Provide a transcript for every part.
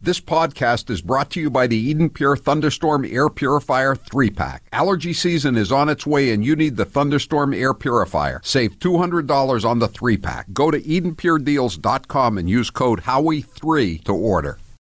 This podcast is brought to you by the Eden Pure Thunderstorm Air Purifier 3-pack. Allergy season is on its way and you need the Thunderstorm Air Purifier. Save $200 on the 3-pack. Go to EdenPureDeals.com and use code Howie3 to order.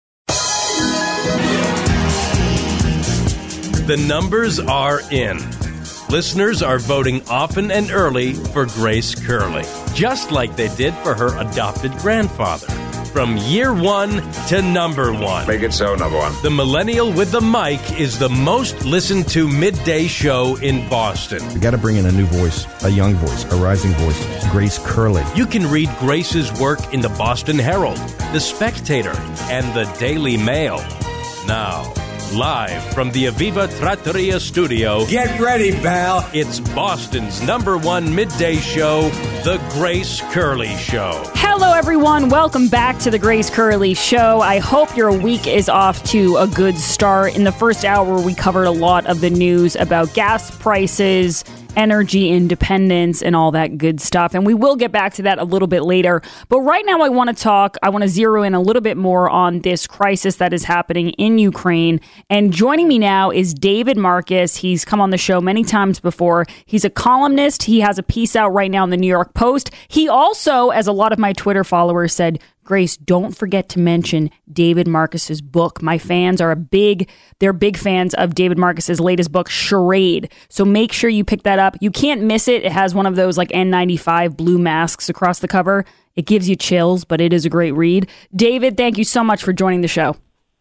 The numbers are in. Listeners are voting often and early for Grace Curley, just like they did for her adopted grandfather. From year one to number one. Make it so, number one. The Millennial with the Mic is the most listened to midday show in Boston. We got to bring in a new voice, a young voice, a rising voice. It's Grace Curley. You can read Grace's work in the Boston Herald, the Spectator, and the Daily Mail. Now, live from the Aviva Trattoria studio. Get ready, pal. It's Boston's number one midday show, The Grace Curley Show. Hello, everyone. Welcome back to The Grace Curley Show. I hope your week is off to a good start. In the first hour, we covered a lot of the news about gas prices, energy independence, and all that good stuff. And we will get back to that a little bit later. But right now I want to zero in a little bit more on this crisis that is happening in Ukraine. And joining me now is David Marcus. He's come on the show many times before. He's a columnist. He has a piece out right now in the New York Post. He also, as a lot of my Twitter followers said, Grace, don't forget to mention David Marcus's book. My fans are they're big fans of David Marcus's latest book, Charade. So make sure you pick that up. You can't miss it. It has one of those like N95 blue masks across the cover. It gives you chills, but it is a great read. David, thank you so much for joining the show.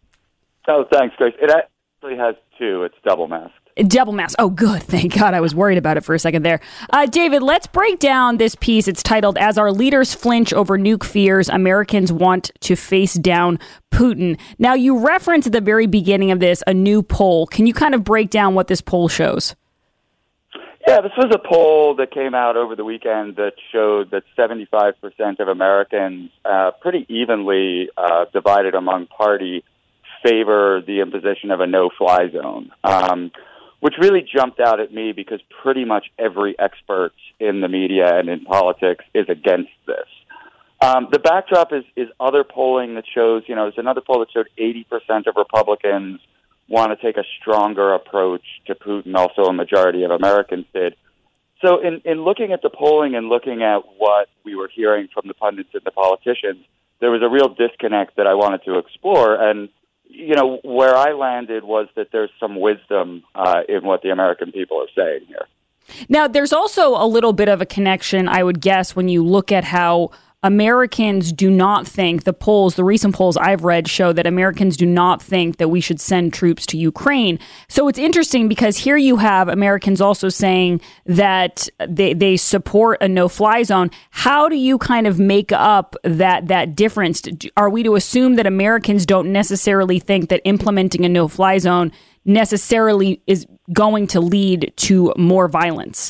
Oh, thanks, Grace. It actually has two. It's double masked. Double mask. Oh, good. Thank God. I was worried about it for a second there. David, let's break down this piece. It's titled, As Our Leaders Flinch Over Nuke Fears, Americans Want to Face Down Putin. Now, you referenced at the very beginning of this a new poll. Can you kind of break down what this poll shows? Yeah, this was a poll that came out over the weekend that showed that 75% of Americans, pretty evenly divided among parties, favor the imposition of a no-fly zone. Which really jumped out at me because pretty much every expert in the media and in politics is against this. The backdrop is other polling that shows, there's another poll that showed 80% of Republicans want to take a stronger approach to Putin. Also, a majority of Americans did. So in looking at the polling and looking at what we were hearing from the pundits and the politicians, there was a real disconnect that I wanted to explore. And where I landed was that there's some wisdom in what the American people are saying here. Now, there's also a little bit of a connection, I would guess, when you look at how Americans do not think, the recent polls I've read show that Americans do not think that we should send troops to Ukraine. So it's interesting because here you have Americans also saying that they support a no-fly zone. How do you kind of make up that difference? Are we to assume that Americans don't necessarily think that implementing a no-fly zone necessarily is going to lead to more violence?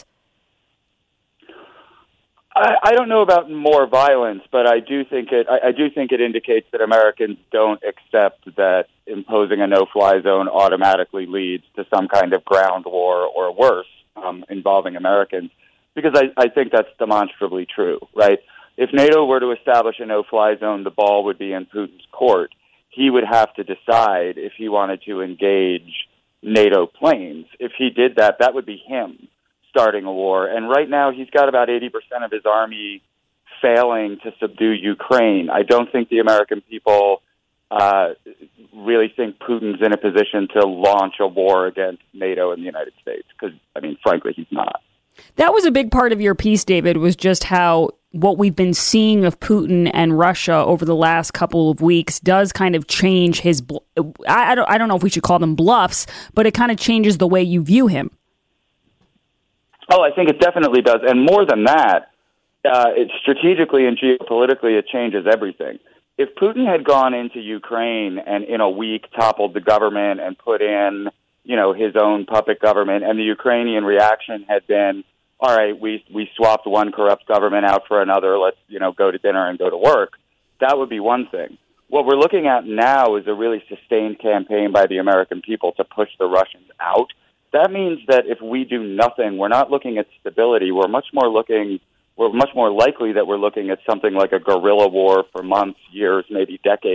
I don't know about more violence, but I do think it indicates that Americans don't accept that imposing a no-fly zone automatically leads to some kind of ground war or worse involving Americans, because I think that's demonstrably true, right? If NATO were to establish a no-fly zone, the ball would be in Putin's court. He would have to decide if he wanted to engage NATO planes. If he did that, that would be him starting a war. And right now, he's got about 80% of his army failing to subdue Ukraine. I don't think the American people really think Putin's in a position to launch a war against NATO and the United States, because, frankly, he's not. That was a big part of your piece, David, was just how what we've been seeing of Putin and Russia over the last couple of weeks does kind of change his, I don't know if we should call them bluffs, but it kind of changes the way you view him. Oh, I think it definitely does. And more than that, strategically and geopolitically, it changes everything. If Putin had gone into Ukraine and in a week toppled the government and put in, his own puppet government, and the Ukrainian reaction had been, all right, we swapped one corrupt government out for another, let's, go to dinner and go to work, that would be one thing. What we're looking at now is a really sustained campaign by the American people to push the Russians out. That means that if we do nothing, we're not looking at stability. We're much more likely that we're looking at something like a guerrilla war for months, years, maybe decades,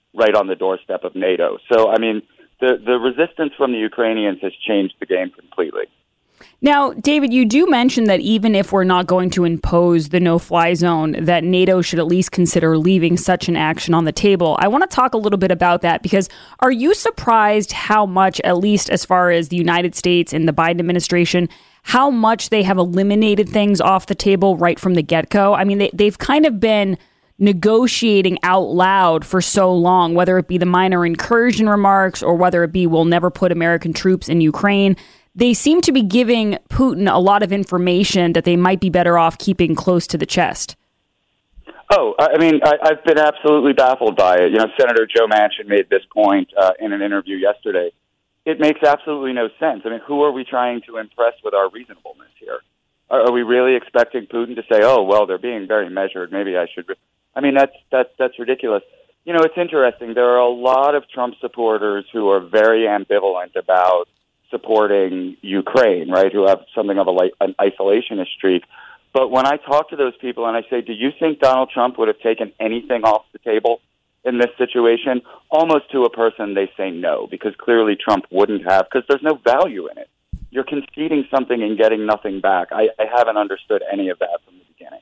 right on the doorstep of NATO. So, I mean, the resistance from the Ukrainians has changed the game completely. Now, David, you do mention that even if we're not going to impose the no-fly zone, that NATO should at least consider leaving such an action on the table. I want to talk a little bit about that because are you surprised how much, at least as far as the United States and the Biden administration, how much they have eliminated things off the table right from the get-go? I mean, they've kind of been negotiating out loud for so long, whether it be the minor incursion remarks or whether it be we'll never put American troops in Ukraine. They seem to be giving Putin a lot of information that they might be better off keeping close to the chest. Oh, I mean, I've been absolutely baffled by it. You know, Senator Joe Manchin made this point in an interview yesterday. It makes absolutely no sense. I mean, who are we trying to impress with our reasonableness here? Are we really expecting Putin to say, oh, well, they're being very measured, maybe I should... I mean, that's ridiculous. You know, it's interesting. There are a lot of Trump supporters who are very ambivalent about supporting Ukraine, right, who have something of an isolationist streak. But when I talk to those people and I say, do you think Donald Trump would have taken anything off the table in this situation? Almost to a person, they say no, because clearly Trump wouldn't have, because there's no value in it. You're conceding something and getting nothing back. I haven't understood any of that from the beginning.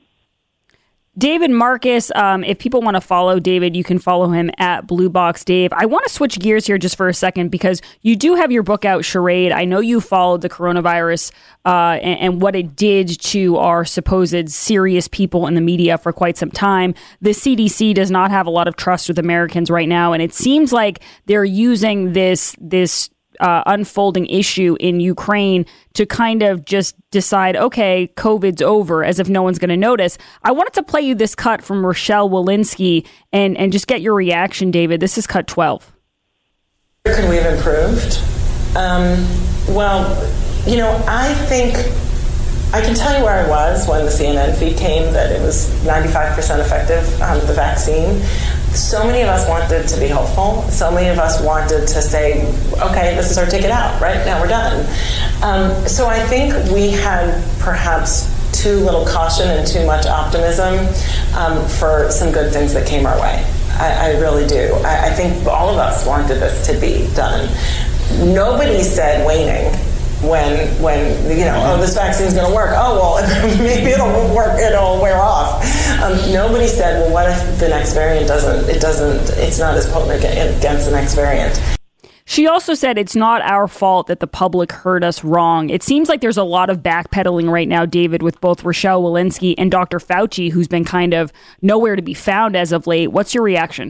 David Marcus, if people want to follow David, you can follow him at Blue Box Dave. I want to switch gears here just for a second because you do have your book out, Charade. I know you followed the coronavirus and what it did to our supposed serious people in the media for quite some time. The CDC does not have a lot of trust with Americans right now, and it seems like they're using this unfolding issue in Ukraine to kind of just decide, okay, COVID's over, as if no one's going to notice. I wanted to play you this cut from Rochelle Walensky and just get your reaction, David. This is cut 12. Could we have improved? Well, you know, I think I can tell you where I was when the CNN feed came that it was 95% effective, the vaccine. So many of us wanted to be hopeful. So many of us wanted to say, okay, this is our ticket out, right? Now we're done. So I think we had perhaps too little caution and too much optimism for some good things that came our way. I really do. I think all of us wanted this to be done. Nobody said waning when you know, oh, this vaccine's going to work. Oh, well, maybe it'll work, it'll wear off. Nobody said, well, what if the next variant it's not as potent against the next variant. She also said it's not our fault that the public heard us wrong. It seems like there's a lot of backpedaling right now, David, with both Rochelle Walensky and Dr. Fauci, who's been kind of nowhere to be found as of late. What's your reaction?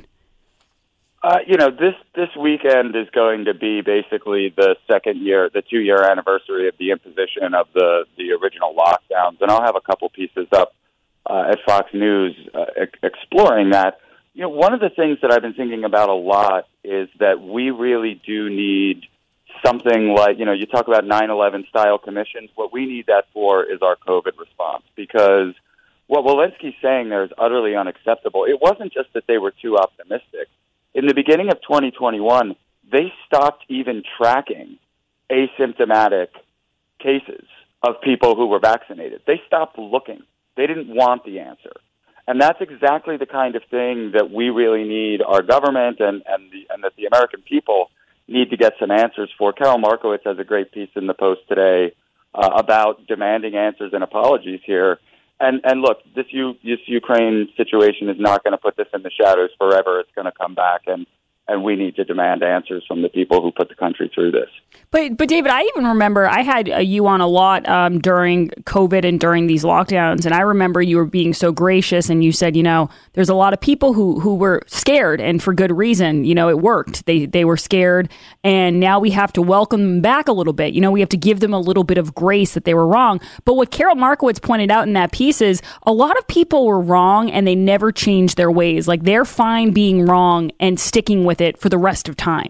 You know, this weekend is going to be basically the 2-year anniversary of the imposition of the original lockdowns, and I'll have a couple pieces up at Fox News exploring that. You know, one of the things that I've been thinking about a lot is that we really do need something like, you know, you talk about 9/11 style commissions. What we need that for is our COVID response, because what Walensky's saying there is utterly unacceptable. It wasn't just that they were too optimistic. In the beginning of 2021, they stopped even tracking asymptomatic cases of people who were vaccinated. They stopped looking. They didn't want the answer. And that's exactly the kind of thing that we really need our government and that the American people need to get some answers for. Carol Markowitz has a great piece in the Post today about demanding answers and apologies here. And look, this Ukraine situation is not going to put this in the shadows forever. It's going to come back, and we need to demand answers from the people who put the country through this. But David, I even remember I had you on a lot during COVID and during these lockdowns, and I remember you were being so gracious, and you said, you know, there's a lot of people who were scared, and for good reason. You know, it worked. They were scared, and now we have to welcome them back a little bit. You know, we have to give them a little bit of grace that they were wrong. But what Carol Markowitz pointed out in that piece is a lot of people were wrong, and they never changed their ways. Like, they're fine being wrong and sticking with it for the rest of time.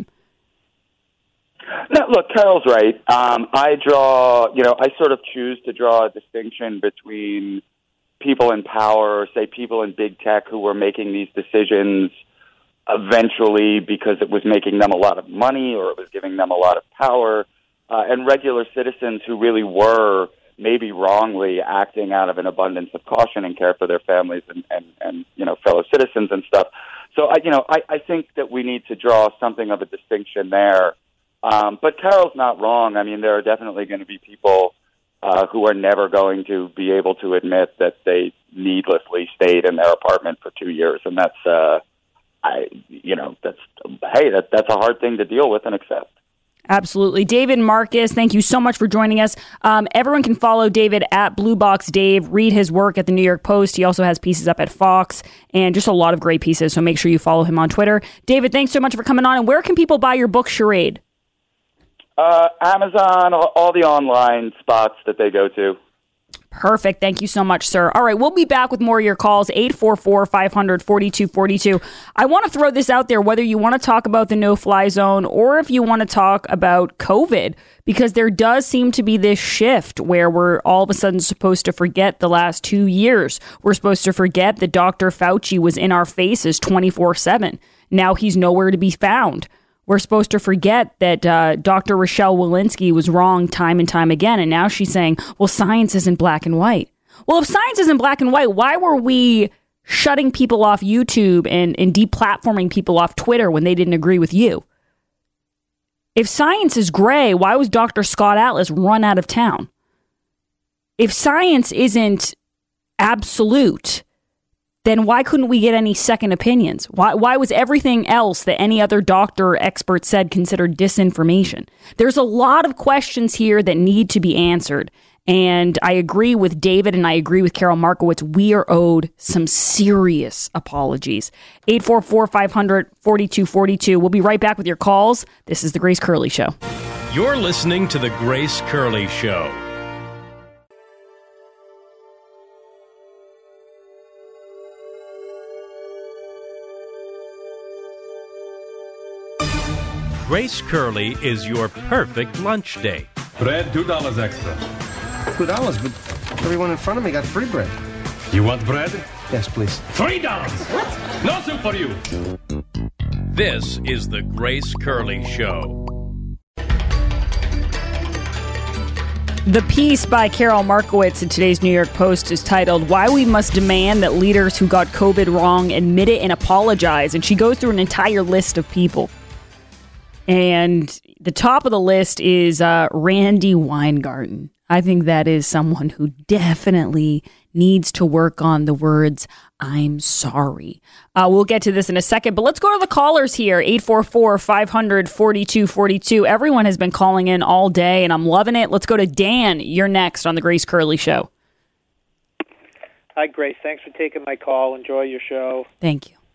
No, look, Carol's right. I sort of choose to draw a distinction between people in power, or say people in big tech who were making these decisions eventually because it was making them a lot of money or it was giving them a lot of power, and regular citizens who really were maybe wrongly acting out of an abundance of caution and care for their families and you know, fellow citizens and stuff. So I think that we need to draw something of a distinction there. But Carol's not wrong. I mean, there are definitely going to be people who are never going to be able to admit that they needlessly stayed in their apartment for 2 years, and that's a hard thing to deal with and accept. Absolutely. David Marcus, thank you so much for joining us. Everyone can follow David at Blue Box Dave, read his work at the New York Post. He also has pieces up at Fox and just a lot of great pieces. So make sure you follow him on Twitter. David, thanks so much for coming on. And where can people buy your book, Charade? Amazon, all the online spots that they go to. Perfect. Thank you so much, sir. All right, we'll be back with more of your calls, 844-500-4242. I want to throw this out there, whether you want to talk about the no-fly zone or if you want to talk about COVID, because there does seem to be this shift where we're all of a sudden supposed to forget the last 2 years. We're supposed to forget that Dr. Fauci was in our faces 24/7. Now he's nowhere to be found. We're supposed to forget that Dr. Rochelle Walensky was wrong time and time again. And now she's saying, well, science isn't black and white. Well, if science isn't black and white, why were we shutting people off YouTube and deplatforming people off Twitter when they didn't agree with you? If science is gray, why was Dr. Scott Atlas run out of town? If science isn't absolute, then why couldn't we get any second opinions? Why was everything else that any other doctor or expert said considered disinformation? There's a lot of questions here that need to be answered. And I agree with David and I agree with Carol Markowitz. We are owed some serious apologies. 844-500-4242. We'll be right back with your calls. This is The Grace Curley Show. You're listening to The Grace Curley Show. Grace Curley is your perfect lunch date. Bread, $2 extra. $2, but everyone in front of me got free bread. You want bread? Yes, please. $3. What? No soup for you. This is The Grace Curley Show. The piece by Carol Markowitz in today's New York Post is titled, Why We Must Demand That Leaders Who Got COVID Wrong Admit It and Apologize. And she goes through an entire list of people. And the top of the list is Randy Weingarten. I think that is someone who definitely needs to work on the words, I'm sorry. We'll get to this in a second, but let's go to the callers here, 844-500-4242. Everyone has been calling in all day, and I'm loving it. Let's go to Dan. You're next on The Grace Curley Show. Hi, Grace. Thanks for taking my call. Enjoy your show. Thank you.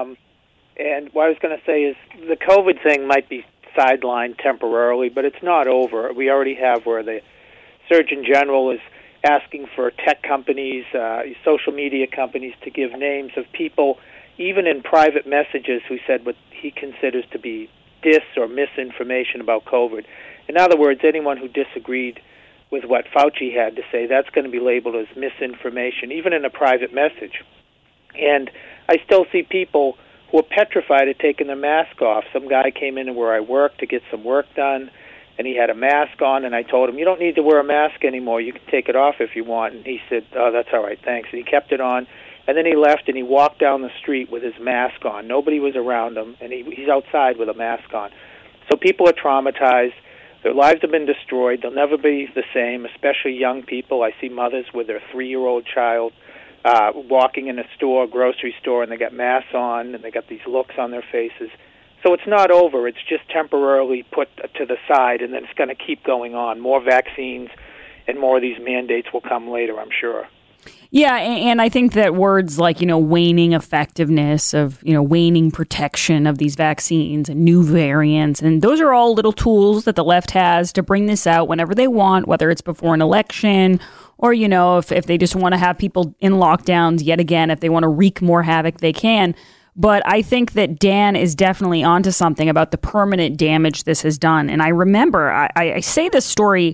And what I was going to say is the COVID thing might be sidelined temporarily, but it's not over. We already have where the Surgeon General is asking for tech companies, social media companies to give names of people, even in private messages, who said what he considers to be dis or misinformation about COVID. In other words, anyone who disagreed with what Fauci had to say, that's going to be labeled as misinformation, even in a private message. And I still see people who are petrified of taking their mask off. Some guy came in where I work to get some work done, and he had a mask on, and I told him, you don't need to wear a mask anymore. You can take it off if you want. And he said, oh, that's all right, thanks. And he kept it on, and then he left, and he walked down the street with his mask on. Nobody was around him, and he's outside with a mask on. So people are traumatized. Their lives have been destroyed. They'll never be the same, especially young people. I see mothers with their 3-year-old child walking in a store, grocery store, and they got masks on, and they got these looks on their faces. So it's not over. It's just temporarily put to the side, and then it's going to keep going on. More vaccines and more of these mandates will come later, I'm sure. Yeah, and I think that words like, waning effectiveness of, waning protection of these vaccines and new variants, and those are all little tools that the left has to bring this out whenever they want, whether it's before an election or, if they just want to have people in lockdowns yet again, if they want to wreak more havoc, they can. But I think that Dan is definitely onto something about the permanent damage this has done. And I remember, I say this story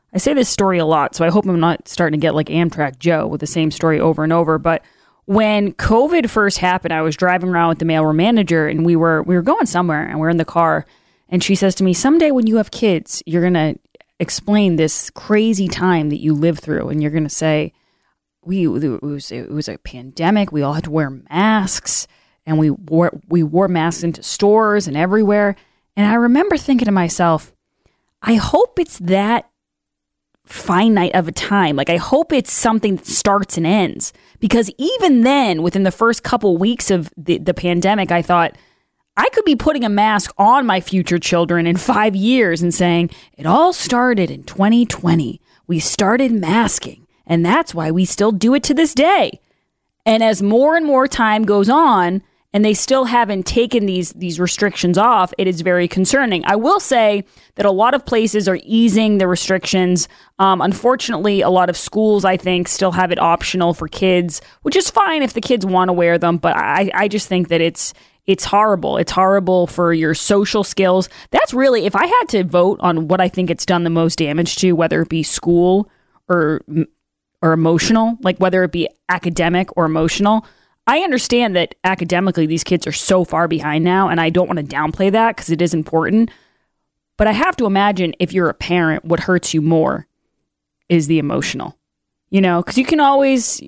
a lot, so I hope I'm not starting to get like Amtrak Joe with the same story over and over. But when COVID first happened, I was driving around with the mailroom manager, and we were going somewhere, and we're in the car, and she says to me, someday when you have kids, you're going to explain this crazy time that you lived through, and you're going to say, it was a pandemic, we all had to wear masks, and we wore masks into stores and everywhere. And I remember thinking to myself, I hope it's that finite of a time. Like, I hope it's something that starts and ends. Because even then, within the first couple weeks of the pandemic, I thought, I could be putting a mask on my future children in 5 years and saying, it all started in 2020. We started masking, and that's why we still do it to this day. And as more and more time goes on, and they still haven't taken these restrictions off, it is very concerning. I will say that a lot of places are easing the restrictions. Unfortunately, a lot of schools, I think, still have it optional for kids, which is fine if the kids want to wear them. But I just think that it's horrible. It's horrible for your social skills. That's really, if I had to vote on what I think it's done the most damage to, whether it be school or emotional, like whether it be academic or emotional, I understand that academically these kids are so far behind now, and I don't want to downplay that because it is important. But I have to imagine if you're a parent, what hurts you more is the emotional, because you can always,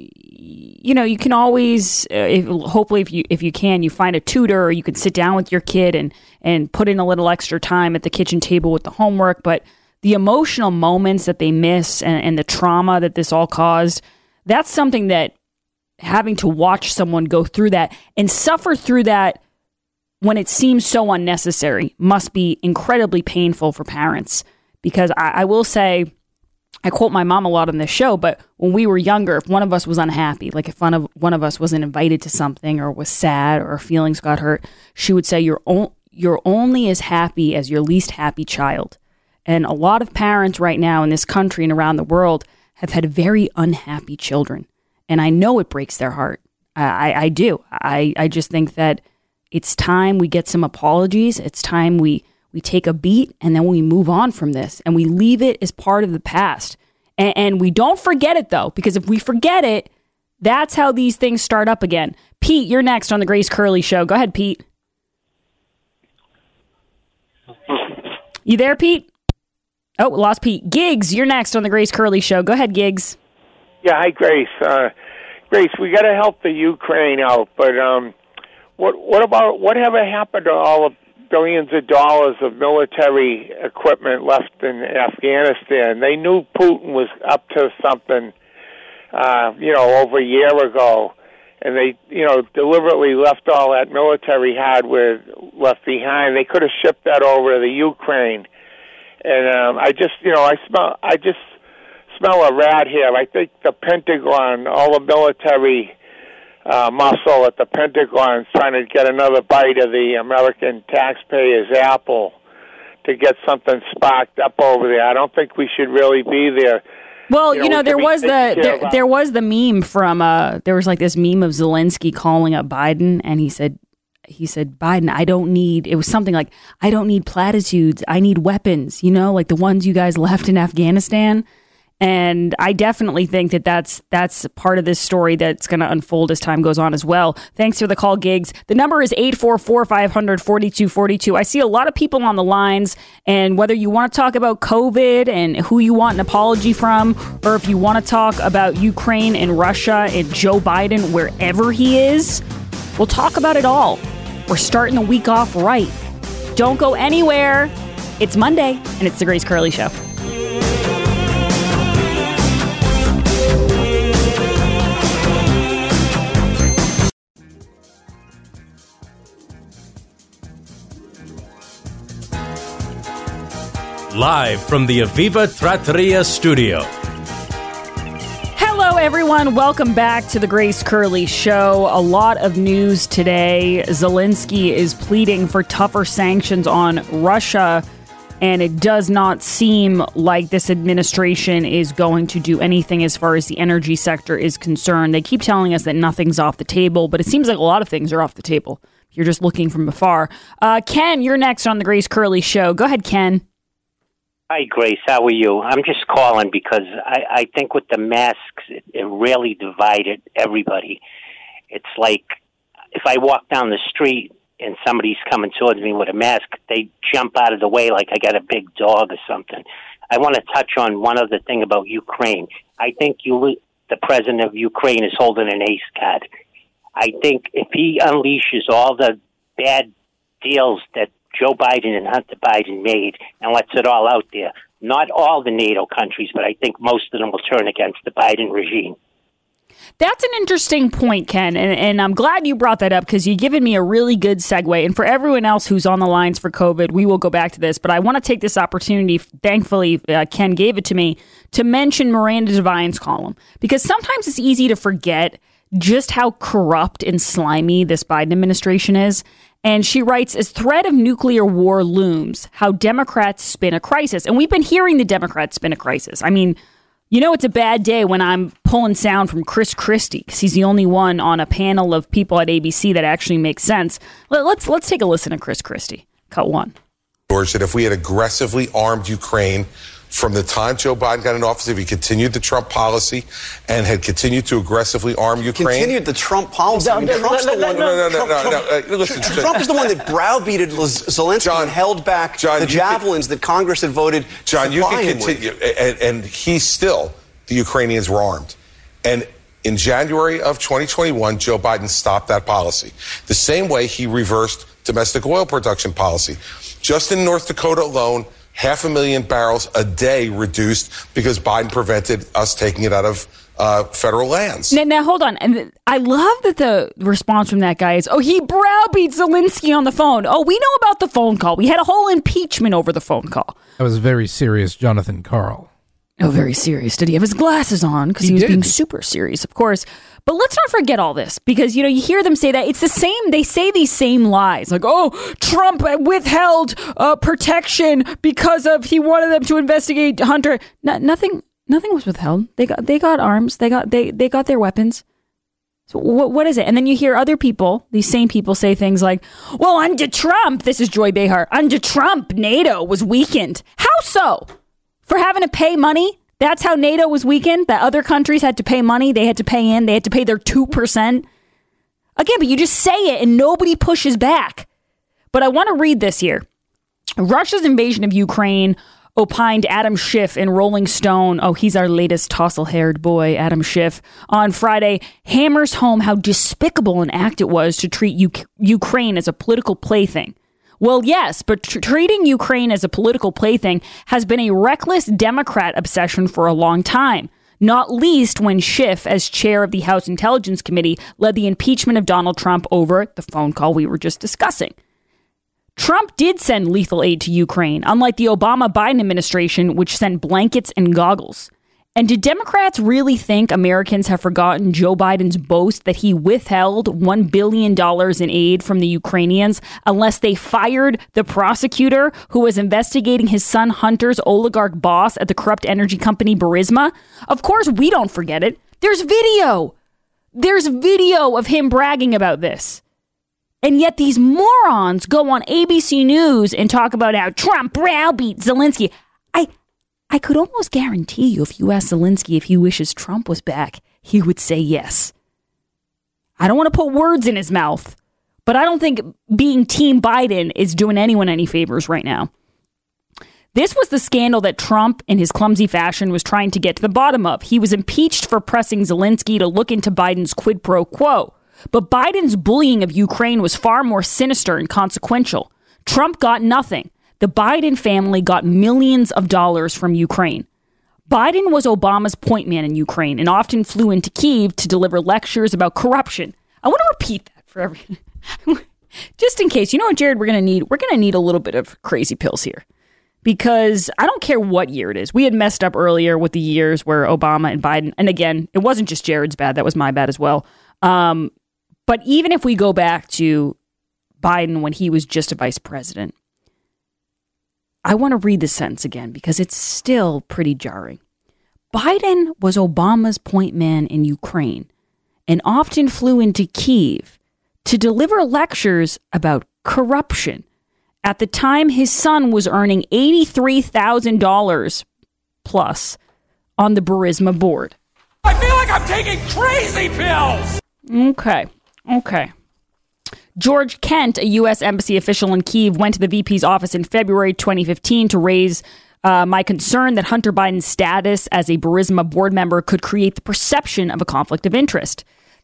hopefully if you can, you find a tutor, or you can sit down with your kid and put in a little extra time at the kitchen table with the homework. But the emotional moments that they miss and the trauma that this all caused, that's something that having to watch someone go through that and suffer through that when it seems so unnecessary must be incredibly painful for parents. Because I will say, I quote my mom a lot on this show, but when we were younger, if one of us was unhappy, like if one of us wasn't invited to something or was sad or our feelings got hurt, she would say, you're only as happy as your least happy child. And a lot of parents right now in this country and around the world have had very unhappy children. And I know it breaks their heart. I do. I just think that it's time we get some apologies. It's time we take a beat, and then we move on from this and we leave it as part of the past. And we don't forget it, though, because if we forget it, that's how these things start up again. Pete, you're next on the Grace Curley Show. Go ahead, Pete. You there, Pete? Oh, lost Pete. Giggs, you're next on the Grace Curley Show. Go ahead, Giggs. Yeah, hi, Grace. Grace, we got to help the Ukraine out, but whatever happened to all the billions of dollars of military equipment left in Afghanistan? They knew Putin was up to something, over a year ago, and they, deliberately left all that military hardware left behind. They could have shipped that over to the Ukraine, and I just smell a rat here. I think the Pentagon, all the military muscle at the Pentagon is trying to get another bite of the American taxpayers' apple to get something sparked up over there. I don't think we should really be there. Well, there was the meme from there was like this meme of Zelensky calling up Biden, and he said, Biden, it was something like, I don't need platitudes, I need weapons, like the ones you guys left in Afghanistan. And I definitely think that that's part of this story that's going to unfold as time goes on as well. Thanks for the call, Giggs. The number is 844-500-4242. I see a lot of people on the lines, and whether you want to talk about COVID and who you want an apology from, or if you want to talk about Ukraine and Russia and Joe Biden, wherever he is, we'll talk about it all. We're starting the week off right. Don't go anywhere. It's Monday, and it's the Grace Curley Show. Live from the Aviva Trattoria studio. Hello, everyone. Welcome back to the Grace Curley Show. A lot of news today. Zelensky is pleading for tougher sanctions on Russia, and it does not seem like this administration is going to do anything as far as the energy sector is concerned. They keep telling us that nothing's off the table, but it seems like a lot of things are off the table. You're just looking from afar. Ken, you're next on the Grace Curley Show. Go ahead, Ken. Hi, Grace. How are you? I'm just calling because I think with the masks, it really divided everybody. It's like if I walk down the street and somebody's coming towards me with a mask, they jump out of the way like I got a big dog or something. I want to touch on one other thing about Ukraine. I think the president of Ukraine is holding an ace card. I think if he unleashes all the bad deals that Joe Biden and Hunter Biden made and lets it all out there, not all the NATO countries, but I think most of them will turn against the Biden regime. That's an interesting point, Ken, and I'm glad you brought that up because you've given me a really good segue. And for everyone else who's on the lines for COVID, we will go back to this, but I want to take this opportunity, thankfully Ken gave it to me, to mention Miranda Devine's column, because sometimes it's easy to forget just how corrupt and slimy this Biden administration is. And she writes, as threat of nuclear war looms, how Democrats spin a crisis. And we've been hearing the Democrats spin a crisis. I mean, you know, it's a bad day when I'm pulling sound from Chris Christie because he's the only one on a panel of people at ABC that actually makes sense. Let's take a listen to Chris Christie. Cut one. George, that if we had aggressively armed Ukraine from the time Joe Biden got in office, if he continued the Trump policy and had continued to aggressively arm Ukraine. Continued the Trump policy. Trump's the one. Trump is the one that browbeated Zelensky and held back the javelins that Congress had voted. John, you can continue, and he still, the Ukrainians were armed, and in January of 2021, Joe Biden stopped that policy. The same way he reversed domestic oil production policy. Just in North Dakota alone, 500,000 barrels a day reduced because Biden prevented us taking it out of federal lands. Now, hold on. And I love that the response from that guy is, oh, he browbeat Zelensky on the phone. Oh, we know about the phone call. We had a whole impeachment over the phone call. That was very serious, Jonathan Karl. Oh, very serious. Did he have his glasses on? Because he was being super serious, of course. But let's not forget all this because, you know, you hear them say that. It's the same. They say these same lies like, oh, Trump withheld protection because of he wanted them to investigate Hunter. Nothing was withheld. They got arms. They got their weapons. So what is it? And then you hear other people, these same people say things like, well, under Trump, this is Joy Behar, under Trump, NATO was weakened. How so? For having to pay money? That's how NATO was weakened? That other countries had to pay money? They had to pay in? They had to pay their 2%? Again, but you just say it and nobody pushes back. But I want to read this here. Russia's invasion of Ukraine, opined Adam Schiff in Rolling Stone. Oh, he's our latest tousle-haired boy, Adam Schiff. On Friday, hammers home how despicable an act it was to treat Ukraine as a political plaything. Well, yes, but treating Ukraine as a political plaything has been a reckless Democrat obsession for a long time, not least when Schiff, as chair of the House Intelligence Committee, led the impeachment of Donald Trump over the phone call we were just discussing. Trump did send lethal aid to Ukraine, unlike the Obama-Biden administration, which sent blankets and goggles. And did Democrats really think Americans have forgotten Joe Biden's boast that he withheld $1 billion in aid from the Ukrainians unless they fired the prosecutor who was investigating his son Hunter's oligarch boss at the corrupt energy company Burisma? Of course, we don't forget it. There's video. There's video of him bragging about this. And yet these morons go on ABC News and talk about how Trump browbeat Zelensky. I could almost guarantee you if you asked Zelensky if he wishes Trump was back, he would say yes. I don't want to put words in his mouth, but I don't think being Team Biden is doing anyone any favors right now. This was the scandal that Trump, in his clumsy fashion, was trying to get to the bottom of. He was impeached for pressing Zelensky to look into Biden's quid pro quo. But Biden's bullying of Ukraine was far more sinister and consequential. Trump got nothing. The Biden family got millions of dollars from Ukraine. Biden was Obama's point man in Ukraine and often flew into Kyiv to deliver lectures about corruption. I want to repeat that for everyone. Just in case. You know what, Jared, we're going to need? We're going to need a little bit of crazy pills here. Because I don't care what year it is. We had messed up earlier with the years where Obama and Biden, and again, it wasn't just Jared's bad. That was my bad as well. But even if we go back to Biden when he was just a vice president, I want to read this sentence again because it's still pretty jarring. Biden was Obama's point man in Ukraine and often flew into Kyiv to deliver lectures about corruption. At the time, his son was earning $83,000 plus on the Burisma board. I feel like I'm taking crazy pills! Okay. George Kent, a U.S. embassy official in Kyiv, went to the VP's office in February 2015 to raise my concern that Hunter Biden's status as a Burisma board member could create the perception of a conflict of interest.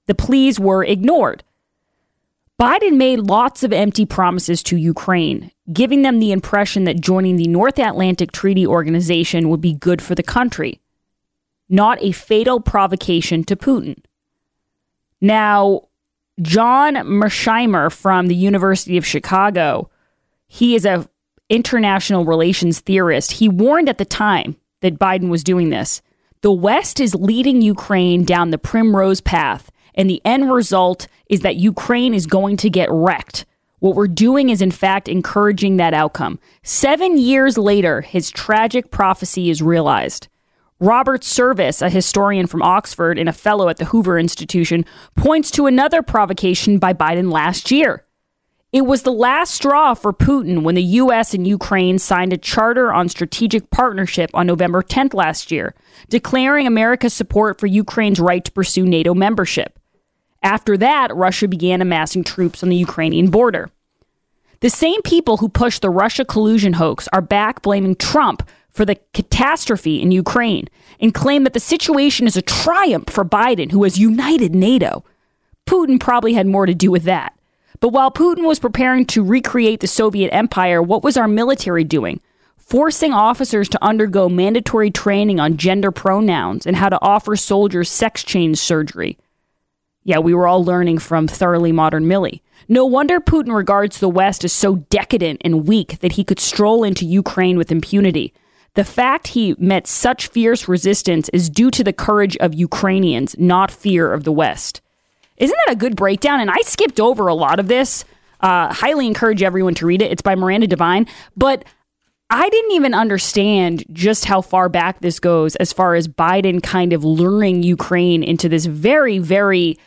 The pleas were ignored. Biden made lots of empty promises to Ukraine, giving them the impression that joining the North Atlantic Treaty Organization would be good for the country, not a fatal provocation to Putin. Now, John Mearsheimer from the University of Chicago, he is an international relations theorist. He warned at the time that Biden was doing this. The West is leading Ukraine down the primrose path, and the end result is that Ukraine is going to get wrecked. What we're doing is, in fact, encouraging that outcome. 7 years later, his tragic prophecy is realized. Robert Service, a historian from Oxford and a fellow at the Hoover Institution, points to another provocation by Biden last year. It was the last straw for Putin when the U.S. and Ukraine signed a charter on strategic partnership on November 10th last year, declaring America's support for Ukraine's right to pursue NATO membership. After that, Russia began amassing troops on the Ukrainian border. The same people who pushed the Russia collusion hoax are back blaming Trump for the catastrophe in Ukraine and claim that the situation is a triumph for Biden, who has united NATO. Putin probably had more to do with that. But while Putin was preparing to recreate the Soviet Empire, what was our military doing? Forcing officers to undergo mandatory training on gender pronouns and how to offer soldiers sex change surgery. Yeah, we were all learning from Thoroughly Modern Millie. No wonder Putin regards the West as so decadent and weak that he could stroll into Ukraine with impunity. The fact he met such fierce resistance is due to the courage of Ukrainians, not fear of the West. Isn't that a good breakdown? And I skipped over a lot of this. Highly encourage everyone to read it. It's by Miranda Devine. But I didn't even understand just how far back this goes as far as Biden kind of luring Ukraine into this very, very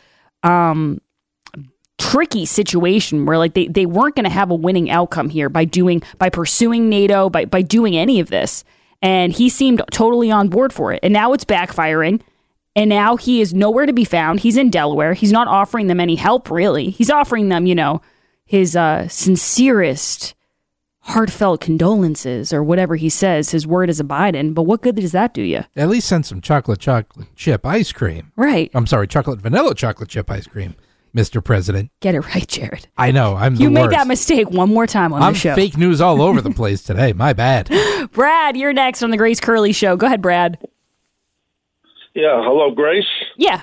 tricky situation where like they weren't going to have a winning outcome here by pursuing NATO, by doing any of this. And he seemed totally on board for it. And now it's backfiring. And now he is nowhere to be found. He's in Delaware. He's not offering them any help, really. He's offering them, his sincerest, heartfelt condolences or whatever he says, his word as a Biden. But what good does that do you? At least send some chocolate chip ice cream. Right. I'm sorry, vanilla chocolate chip ice cream, Mr. President. Get it right, Jared. I know. You made that mistake one more time on the show. I'm fake news all over the place today. My bad. Brad, you're next on the Grace Curley Show. Go ahead, Brad. Yeah. Hello, Grace. Yeah.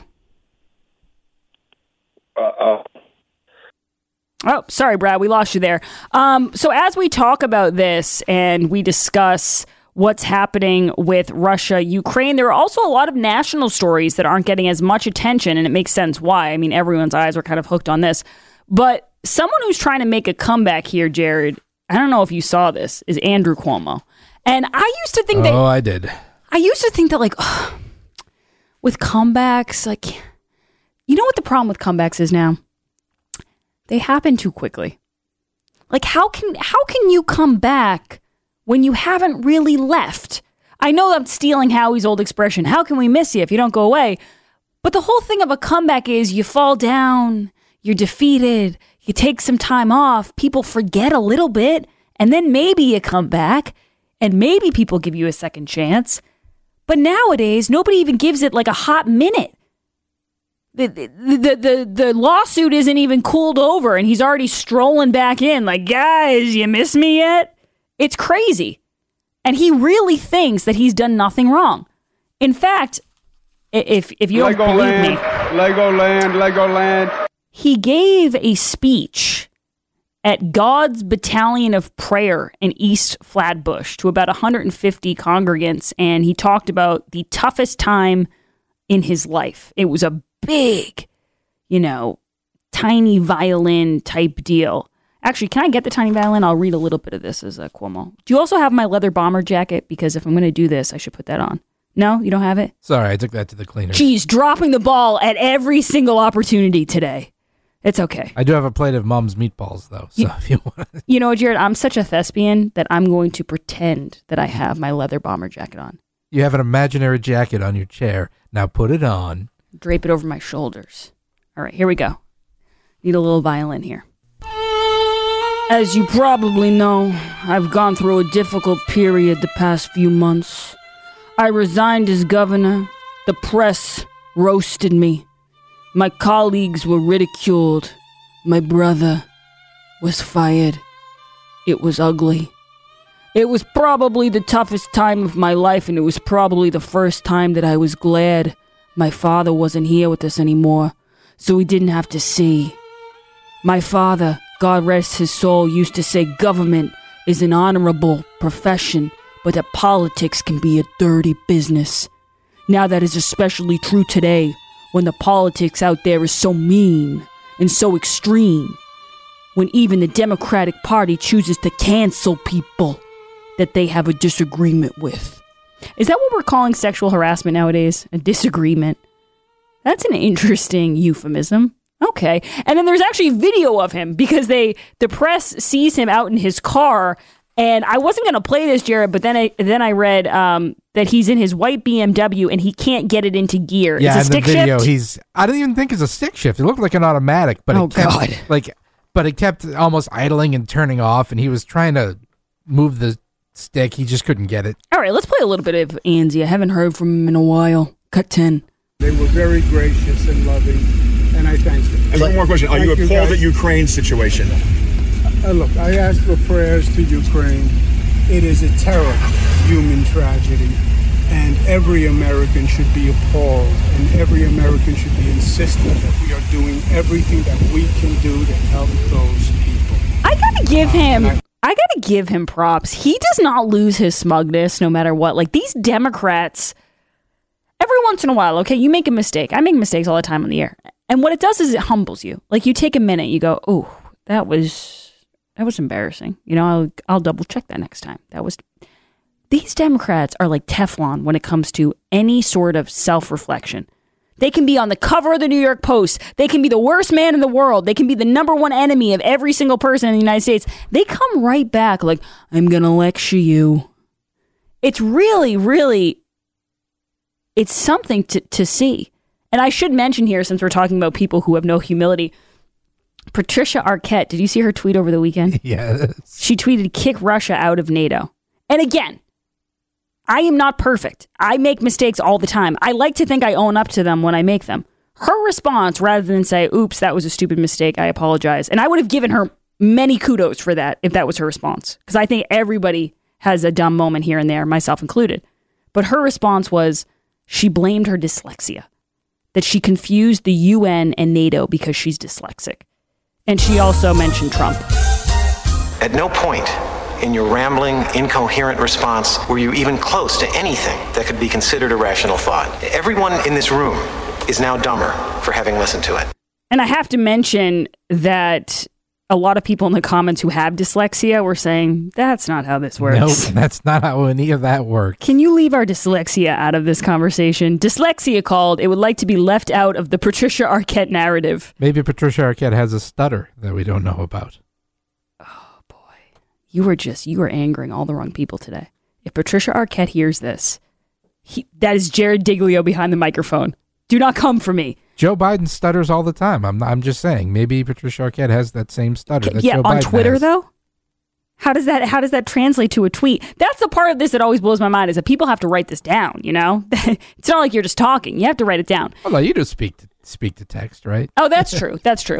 Oh, sorry, Brad. We lost you there. So as we talk about this and we discuss what's happening with Russia, Ukraine, there are also a lot of national stories that aren't getting as much attention, and it makes sense why. I mean, everyone's eyes are kind of hooked on this. But someone who's trying to make a comeback here, Jared, I don't know if you saw this, is Andrew Cuomo. And I used to think that... Oh, I did. I used to think that, with comebacks, you know what the problem with comebacks is now? They happen too quickly. How can you come back when you haven't really left? I know I'm stealing Howie's old expression. How can we miss you if you don't go away? But the whole thing of a comeback is you fall down, you're defeated, you take some time off, people forget a little bit, and then maybe you come back, and maybe people give you a second chance. But nowadays, nobody even gives it a hot minute. The lawsuit isn't even cooled over, and he's already strolling back in guys, you miss me yet? It's crazy. And he really thinks that he's done nothing wrong. In fact, if you don't believe me... Legoland. He gave a speech at God's Battalion of Prayer in East Flatbush to about 150 congregants, and he talked about the toughest time in his life. It was a big, tiny violin type deal. Actually, can I get the tiny violin? I'll read a little bit of this as a Cuomo. Do you also have my leather bomber jacket? Because if I'm going to do this, I should put that on. No, you don't have it? Sorry, I took that to the cleaner. Geez, dropping the ball at every single opportunity today. It's okay. I do have a plate of Mom's meatballs, though. So if you want to... You know, Jared, I'm such a thespian that I'm going to pretend that I have my leather bomber jacket on. You have an imaginary jacket on your chair. Now put it on. Drape it over my shoulders. All right, here we go. Need a little violin here. As you probably know, I've gone through a difficult period the past few months. I resigned as governor. The press roasted me. My colleagues were ridiculed. My brother was fired. It was ugly. It was probably the toughest time of my life, and it was probably the first time that I was glad my father wasn't here with us anymore, so we didn't have to see. My father, God rest his soul, used to say government is an honorable profession, but that politics can be a dirty business. Now that is especially true today, when the politics out there is so mean and so extreme, when even the Democratic Party chooses to cancel people that they have a disagreement with. Is that what we're calling sexual harassment nowadays? A disagreement? That's an interesting euphemism. Okay. And then there's actually video of him because the press sees him out in his car. And I wasn't going to play this, Jared, but then I read that he's in his white BMW and he can't get it into gear. Yeah, it's a stick in the video, shift? I don't even think it's a stick shift. It looked like an automatic, but it kept almost idling and turning off, and he was trying to move the stick. He just couldn't get it. All right, let's play a little bit of Anzi. I haven't heard from him in a while. Cut 10. They were very gracious and loving, and I thank them. And one more question. Are you appalled at Ukraine's situation? Look, I asked for prayers to Ukraine. It is a terrible human tragedy, and every American should be appalled, and every American should be insistent that we are doing everything that we can do to help those people. I gotta give him props. He does not lose his smugness no matter what. Like, these Democrats, every once in a while, okay, you make a mistake. I make mistakes all the time on the air. And what it does is it humbles you. Like, you take a minute, you go, oh, that was embarrassing. You know, I'll double check that next time. These Democrats are like Teflon when it comes to any sort of self-reflection. They can be on the cover of the New York Post. They can be the worst man in the world. They can be the number one enemy of every single person in the United States. They come right back like, I'm going to lecture you. It's really, really, it's something to see. And I should mention here, since we're talking about people who have no humility, Patricia Arquette, did you see her tweet over the weekend? Yes. She tweeted, kick Russia out of NATO. And again, I am not perfect. I make mistakes all the time. I like to think I own up to them when I make them. Her response, rather than say, oops, that was a stupid mistake, I apologize. And I would have given her many kudos for that if that was her response. Because I think everybody has a dumb moment here and there, myself included. But her response was, she blamed her dyslexia. That she confused the UN and NATO because she's dyslexic. And she also mentioned Trump. At no point in your rambling, incoherent response were you even close to anything that could be considered a rational thought. Everyone in this room is now dumber for having listened to it. And I have to mention that a lot of people in the comments who have dyslexia were saying, that's not how this works. Nope, that's not how any of that works. Can you leave our dyslexia out of this conversation? Dyslexia called, it would like to be left out of the Patricia Arquette narrative. Maybe Patricia Arquette has a stutter that we don't know about. Oh, boy. You are angering all the wrong people today. If Patricia Arquette hears this, that is Jared Diglio behind the microphone. Do not come for me. Joe Biden stutters all the time. I'm just saying. Maybe Patricia Arquette has that same stutter that Joe Biden on Twitter has. Though. How does that translate to a tweet? That's the part of this that always blows my mind is that people have to write this down. You know, it's not like you're just talking. You have to write it down. Well, you just speak to text, right? Oh, that's true. That's true.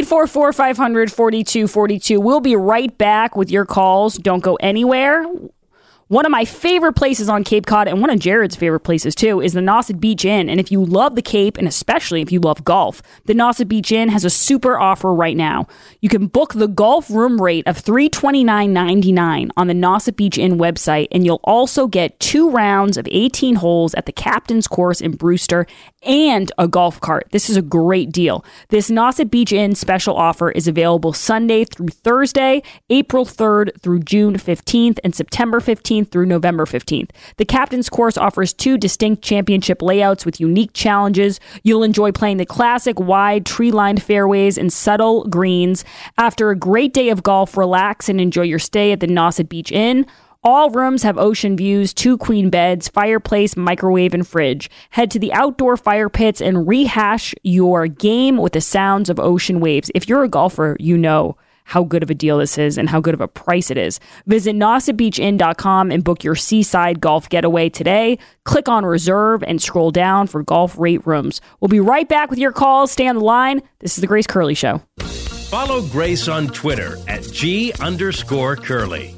844-500-4242. We'll be right back with your calls. Don't go anywhere. One of my favorite places on Cape Cod, and one of Jared's favorite places too, is the Nauset Beach Inn. And if you love the Cape, and especially if you love golf, the Nauset Beach Inn has a super offer right now. You can book the golf room rate of $329.99 on the Nauset Beach Inn website, and you'll also get 2 rounds of 18 holes at the Captain's Course in Brewster and a golf cart. This is a great deal. This Nauset Beach Inn special offer is available Sunday through Thursday, April 3rd through June 15th, and September 15th through November 15th. The Captain's Course offers 2 distinct championship layouts with unique challenges. You'll enjoy playing the classic wide tree-lined fairways and subtle greens. After a great day of golf, relax and enjoy your stay at the Nauset Beach Inn. All rooms have ocean views, 2 queen beds, fireplace, microwave, and fridge. Head to the outdoor fire pits and rehash your game with the sounds of ocean waves. If you're a golfer, you know how good of a deal this is and how good of a price it is. Visit NaussetBeachInn.com and book your seaside golf getaway today. Click on reserve and scroll down for golf rate rooms. We'll be right back with your calls. Stay on the line. This is the Grace Curley Show. Follow Grace on Twitter at G_Curley.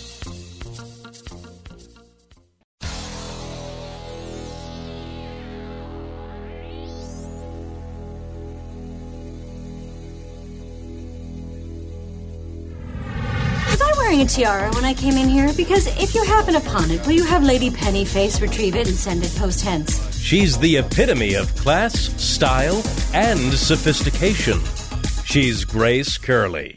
Was I wearing a tiara when I came in here? Because if you happen upon it, will you have Lady Pennyface retrieve it and send it post-hence? She's the epitome of class, style, and sophistication. She's Grace Curley.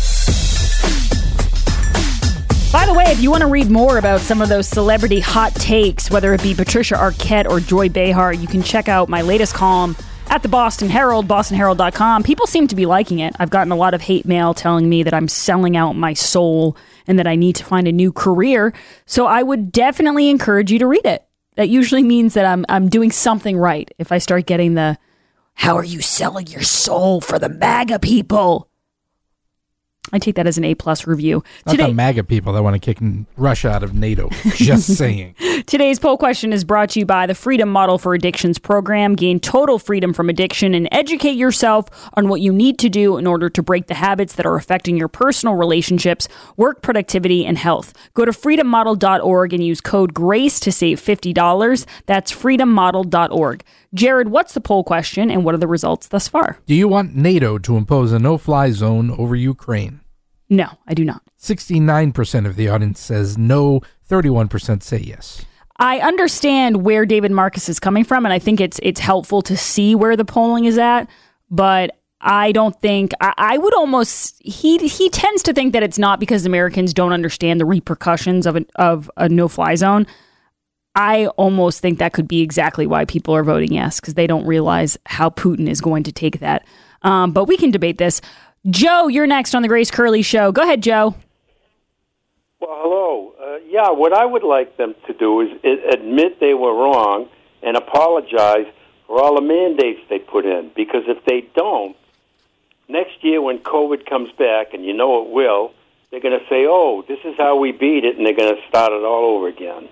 By the way, if you want to read more about some of those celebrity hot takes, whether it be Patricia Arquette or Joy Behar, you can check out my latest column at the Boston Herald, bostonherald.com. People seem to be liking it. I've gotten a lot of hate mail telling me that I'm selling out my soul and that I need to find a new career. So I would definitely encourage you to read it. That usually means that I'm doing something right. If I start getting the, how are you selling your soul for the MAGA people? I take that as an A+ review. Not the MAGA people that want to kick Russia out of NATO. Just saying. Today's poll question is brought to you by the Freedom Model for Addictions program. Gain total freedom from addiction and educate yourself on what you need to do in order to break the habits that are affecting your personal relationships, work productivity, and health. Go to freedommodel.org and use code GRACE to save $50. That's freedommodel.org. Jared, what's the poll question and what are the results thus far? Do you want NATO to impose a no-fly zone over Ukraine? No, I do not. 69% of the audience says no, 31% say yes. I understand where David Marcus is coming from, and I think it's helpful to see where the polling is at, but I don't think, I would almost, he tends to think that it's not because Americans don't understand the repercussions of a no-fly zone. I almost think that could be exactly why people are voting yes, because they don't realize how Putin is going to take that. But we can debate this. Joe, you're next on the Grace Curley Show. Go ahead, Joe. Well, hello. Yeah, what I would like them to do is admit they were wrong and apologize for all the mandates they put in. Because if they don't, next year when COVID comes back, and you know it will, they're going to say, oh, this is how we beat it, and they're going to start it all over again.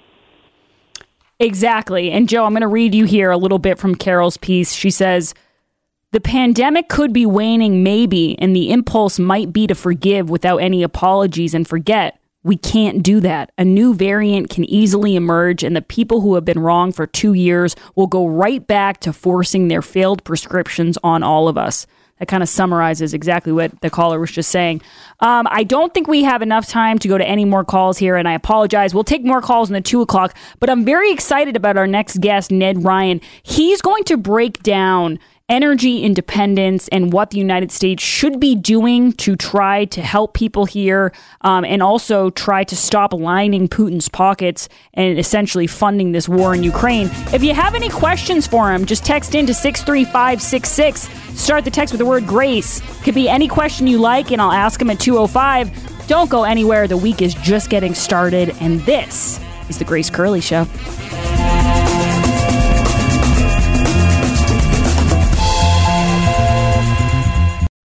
Exactly. And Joe, I'm going to read you here a little bit from Carol's piece. She says, the pandemic could be waning maybe, and the impulse might be to forgive without any apologies and forget. We can't do that. A new variant can easily emerge, and the people who have been wrong for 2 years will go right back to forcing their failed prescriptions on all of us. That kind of summarizes exactly what the caller was just saying. I don't think we have enough time to go to any more calls here, and I apologize. We'll take more calls in the 2 o'clock, but I'm very excited about our next guest, Ned Ryan. He's going to break down energy independence and what the United States should be doing to try to help people here, and also try to stop lining Putin's pockets and essentially funding this war in Ukraine. If you have any questions for him, just text in to 63566. Start the text with the word Grace. Could be any question you like, and I'll ask him at 2:05. Don't go anywhere. The week is just getting started, and this is the Grace Curley Show.